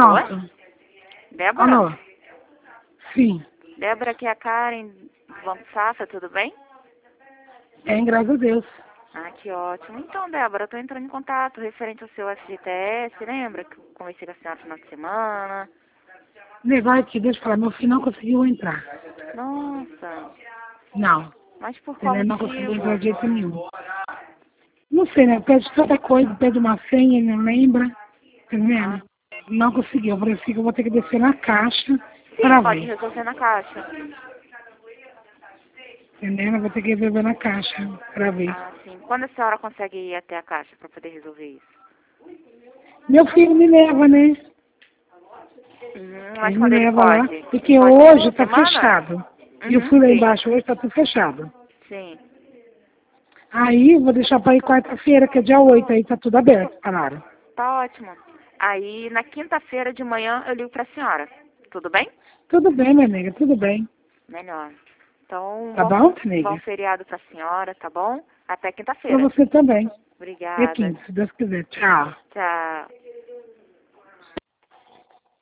Pronto. Débora? Alô? Sim. Débora, aqui é a Karen do Banco Safra, tudo bem? Bem, graças a Deus. Ah, que ótimo. Então, Débora, eu tô entrando em contato referente ao seu FGTS, lembra que eu conversei com a senhora no final de semana? Negócio aqui, deixa eu falar, meu filho não conseguiu entrar. Nossa, Não. mas por qual Ele não conseguiu entrar de motivo? jeito nenhum. Não sei, né? Pede toda coisa, pede uma senha, ele não lembra. Tá Ah, vendo? Não conseguiu. Eu falei assim, que eu vou ter que descer na caixa sim, para pode ver. resolver na caixa. Entendeu? Eu vou ter que ver na caixa para ver. Ah, sim. Quando a senhora consegue ir até a caixa para poder resolver isso? Meu filho me leva, né? Mas Ele me quando ele leva lá, pode? porque Pode ser hoje essa tá semana? fechado. E eu fui lá Sim. embaixo, hoje tá tudo fechado. Sim. Aí vou deixar para ir quarta-feira, que é dia 8, aí tá tudo aberto, falaram. Tá ótimo. Aí, na quinta-feira de manhã, eu ligo pra senhora. Tudo bem? Tudo bem, minha amiga, tudo bem. Melhor. Então, Tá bom, bom amiga? feriado pra senhora, tá bom? Até Pra quinta-feira. você também. Até Obrigada. 15, se Deus quiser. Tchau. Tchau.